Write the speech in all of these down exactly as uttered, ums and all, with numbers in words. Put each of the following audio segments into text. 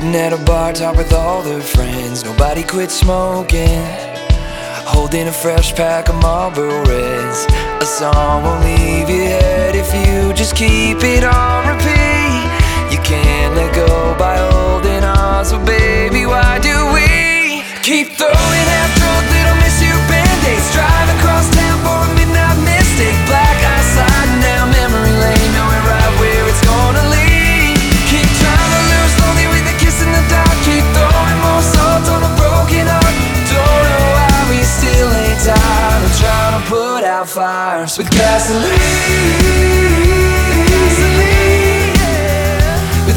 Sitting at a bar top with all their friends, nobody quit smoking, holding a fresh pack of Marlboro Reds. A song won't leave your head if you just keep it on repeat. You can't let go by holding on, so baby, why do we keep throwing half-drunk little miss you band-aids, drive across town for a midnight mistake, black eyes sliding down memory lane, knowing right where it's gonna lead. Keep trying to lose lonely with a kiss in the dark, keep throwing more salt on a broken heart. Don't know why we still ain't tired of trying to put out fires with gasoline, gasoline, yeah. With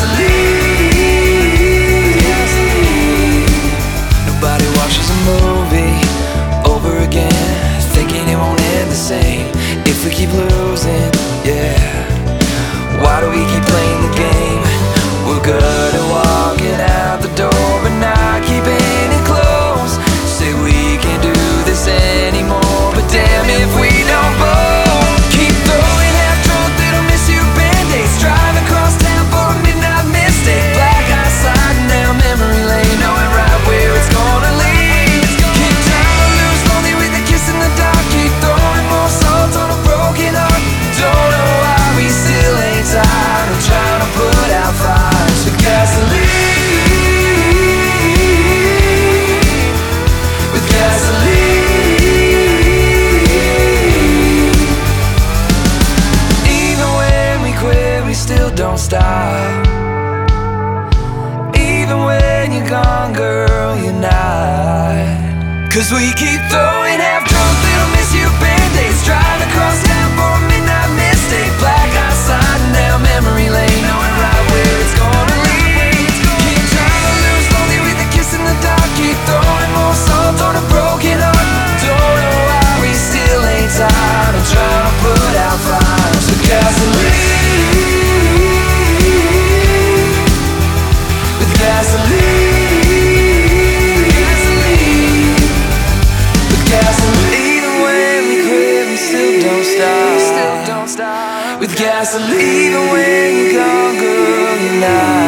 gasoline, gasoline. Nobody watches a movie over again, thinking it won't end the same if we keep losing, yeah. Why do we keep playing the game? We're good at walking out the door, but not keeping it close. Say we can't do this anymore, but damn if we don't both keep throwing half-drunk little miss you band-aids, drive across town for a midnight mistake, black eyes sliding down memory lane, knowing right where it's gonna lead. Keep trying to lose lonely with a kiss in the dark, keep throwing more salt on a broken heart. Don't know why we still ain't tired of trying to put out fires with gasoline, with gasoline. Even when we quit, we still don't stop. Even when you're gone, girl, you're not. Cause we keep throwing half-drunk little miss you band-aids, drive across town for a midnight mistake, black eyes sliding down memory lane, knowing right where it's gonna lead. Keep trying to lose lonely with a kiss in the dark, keep throwing more salt on a broken heart. Don't know why we still ain't tired of trying to put out fires with gasoline, with gasoline, gasoline, with gasoline. Even when we quit, we still don't stop, still don't stop. With gasoline, even when you're gone, girl, you're not.